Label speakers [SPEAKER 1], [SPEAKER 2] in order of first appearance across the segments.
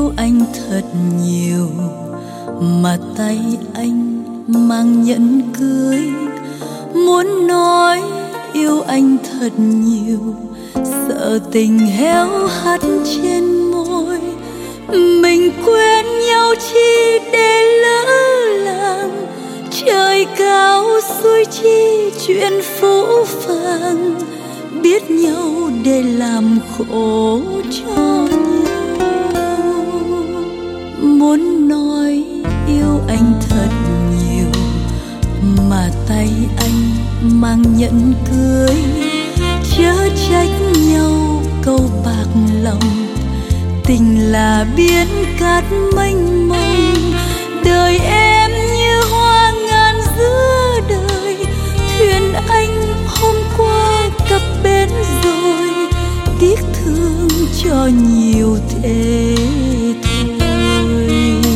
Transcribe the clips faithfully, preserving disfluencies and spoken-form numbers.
[SPEAKER 1] yêu anh thật nhiều mà tay anh mang nhẫn cưới. Muốn nói yêu anh thật nhiều, sợ tình héo hắt trên môi. Mình quên nhau chi để lỡ làng, trời cao xuôi chi chuyện phũ phàng. Biết nhau để làm khổ cho nhau. Muốn nói yêu anh thật nhiều mà tay anh mang nhẫn cưới. Chớ trách nhau câu bạc lòng, tình là biển cát mênh mông. Đời em như hoa ngàn giữa đời, thuyền anh hôm qua cập bến rồi. Tiếc thương cho nhiều thế thôi.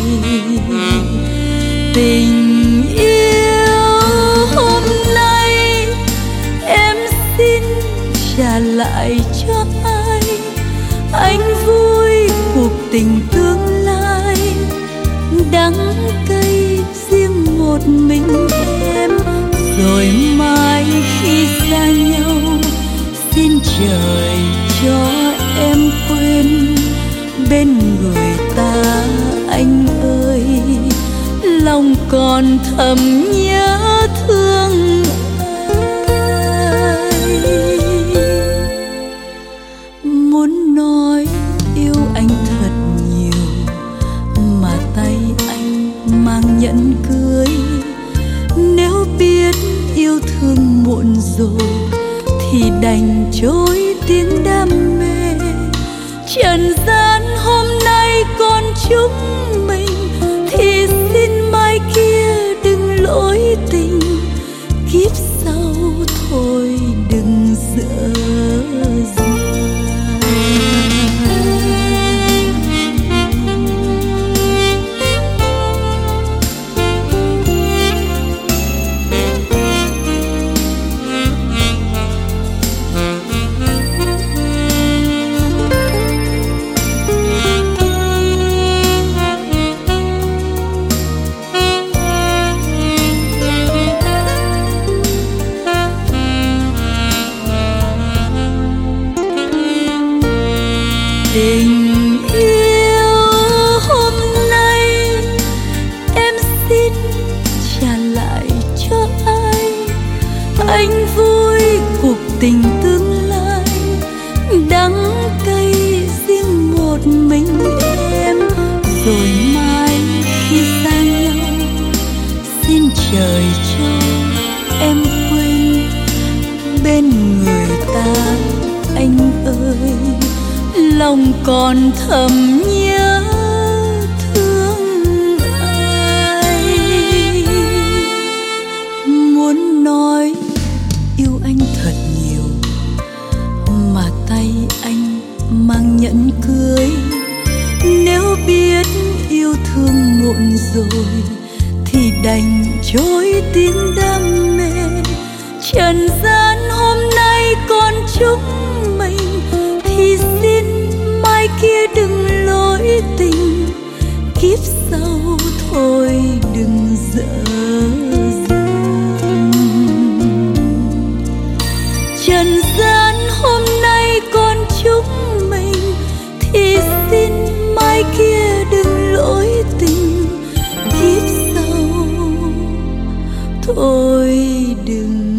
[SPEAKER 1] Tình yêu hôm nay em xin trả lại cho ai. Anh vui cuộc tình tương lai, đắng cay riêng một mình em. Rồi mai khi xa nhau, xin trời cho em quên. Bên người ta anh ơi, lòng còn thầm nhớ thương ai. Muốn nói yêu anh thật nhiều mà tay anh mang nhẫn cưới. Nếu biết yêu thương muộn rồi thì đành trôi tiếng đam mê. Trần gian hôm nay còn chúng mình thì xin mai kia đừng lỗi tình. Kiếp sau thôi đừng dở dang. Tình yêu hôm nay em xin trả lại cho ai. Anh vui cuộc tình tương lai, đắng cay riêng một mình em. Rồi mai khi xa nhau, xin trời cho em quên. Bên người ta anh ơi, lòng còn thầm nhớ thương ai. Muốn nói yêu anh thật nhiều mà tay anh mang nhẫn cưới. Nếu biết yêu thương muộn rồi thì đành trôi tiếng đam mê. Trần gian hôm nay còn chúng mình thì xin mai kia đừng lỗi tình. Kiếp sau thôi đừng dở dang. Trần gian hôm nay còn chúng mình thì xin mai kia đừng lỗi tình. Kiếp sau thôi đừng